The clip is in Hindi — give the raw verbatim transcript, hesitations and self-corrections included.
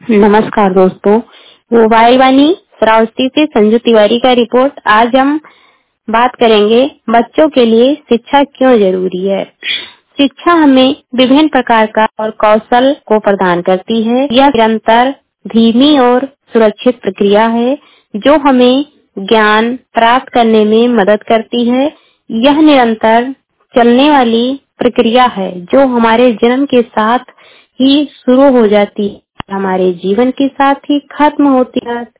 नमस्कार दोस्तों, मोबाइल वाणी श्रावस्ती से संजू तिवारी का रिपोर्ट। आज हम बात करेंगे बच्चों के लिए शिक्षा क्यों जरूरी है। शिक्षा हमें विभिन्न प्रकार का और कौशल को प्रदान करती है। यह निरंतर, धीमी और सुरक्षित प्रक्रिया है जो हमें ज्ञान प्राप्त करने में मदद करती है। यह निरंतर चलने वाली प्रक्रिया है जो हमारे जन्म के साथ ही शुरू हो जाती है, हमारे जीवन के साथ ही खत्म होती है।